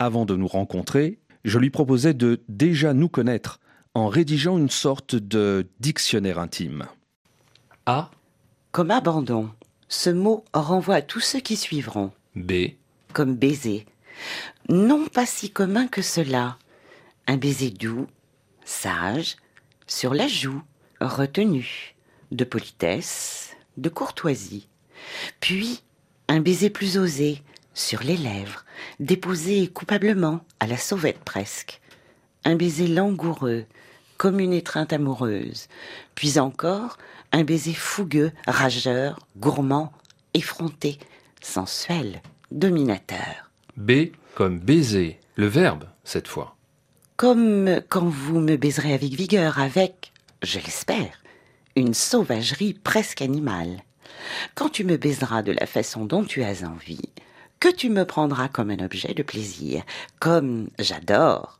avant de nous rencontrer, je lui proposais de déjà nous connaître en rédigeant une sorte de dictionnaire intime. A, Comme abandon, ce mot renvoie à tous ceux qui suivront. B, Comme baiser. Non pas si commun que cela. Un baiser doux, sage, sur la joue, retenu, de politesse, de courtoisie. Puis, un baiser plus osé, sur les lèvres, déposé coupablement, à la sauvette presque. Un baiser langoureux, comme une étreinte amoureuse. Puis encore, un baiser fougueux, rageur, gourmand, effronté, sensuel, dominateur. B comme baiser, le verbe cette fois. Comme quand vous me baiserez avec vigueur, avec, je l'espère, une sauvagerie presque animale. Quand tu me baiseras de la façon dont tu as envie, que tu me prendras comme un objet de plaisir, comme j'adore,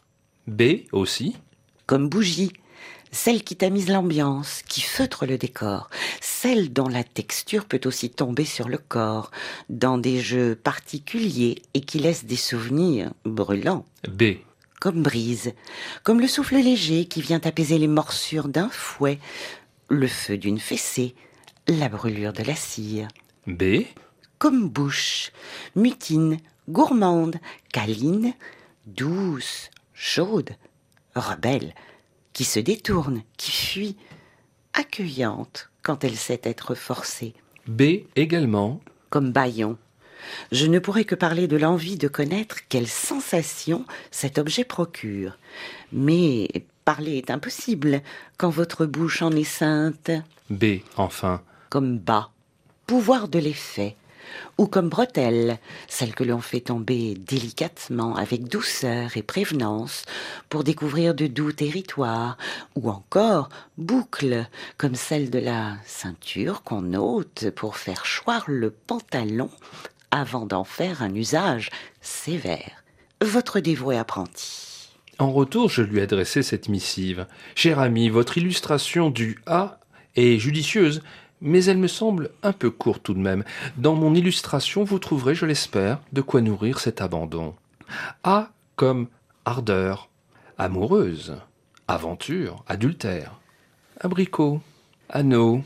B aussi. comme bougie, celle qui tamise l'ambiance, qui feutre le décor, celle dont la texture peut aussi tomber sur le corps, dans des jeux particuliers et qui laisse des souvenirs brûlants. B, Comme brise, comme le souffle léger qui vient apaiser les morsures d'un fouet, le feu d'une fessée, la brûlure de la cire. B, Comme bouche, mutine, gourmande, câline, douce, chaude, rebelle, qui se détourne, qui fuit, accueillante quand elle sait être forcée. B également. Comme bâillon. Je ne pourrais que parler de l'envie de connaître quelle sensation cet objet procure. Mais parler est impossible quand votre bouche en est ceinte. B enfin. Comme bas, pouvoir de l'effet. Ou comme bretelle, celle que l'on fait tomber délicatement, avec douceur et prévenance, pour découvrir de doux territoires. Ou encore boucle, comme celle de la ceinture qu'on ôte pour faire choir le pantalon avant d'en faire un usage sévère. Votre dévoué apprenti. En retour, je lui adressai cette missive. Cher ami, votre illustration du A est judicieuse, mais elle me semble un peu courte tout de même. Dans mon illustration, vous trouverez, je l'espère, de quoi nourrir cet abandon. A comme ardeur, amoureuse, aventure, adultère, abricot, anneau,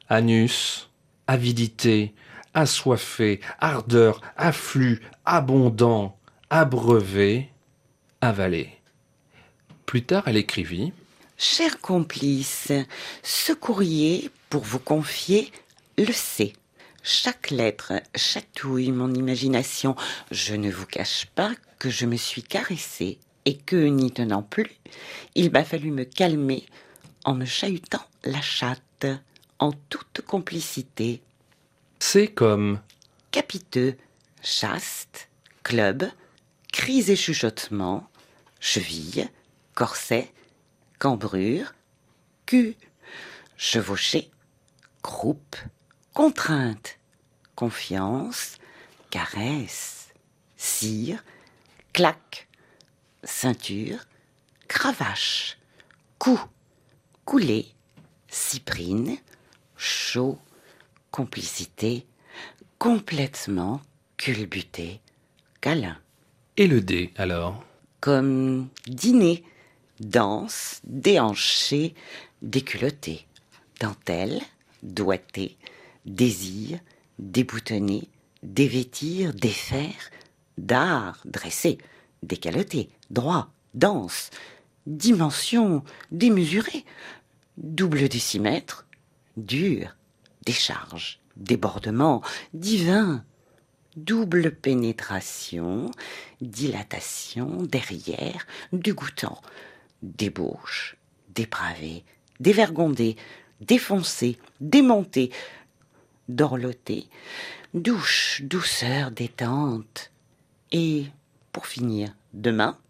anus, avidité, assoiffé, ardeur, afflux, abondant, abreuvé, avalé. Plus tard, elle écrivit Cher complice, ce courrier, pour vous confier, le sait. Chaque lettre chatouille mon imagination. Je ne vous cache pas que je me suis caressée et que, n'y tenant plus, il m'a fallu me calmer en me chahutant la chatte, en toute complicité. C comme Capiteux, chaste, club, cris et chuchotements, cheville, corset, cambrure, cul, chevauché, croupe, contrainte, confiance, caresse, cire, claque, ceinture, cravache, cou, coulée, cyprine, chaud, complicité, complètement culbuté, câlin. et le D alors. Comme dîner, danse, déhanché, déculotté, dentelle, doigté, désir, déboutonner, dévêtir, défaire, dard, dresser, décaloter, droit, danse, dimension démesurée, double décimètre, dur, décharge, débordement, divin, double pénétration, dilatation, derrière, dégoûtant, débauche, dépravé, dévergondé, défoncé, démonté, dorloté, douche, douceur, détente. Et, pour finir, demain,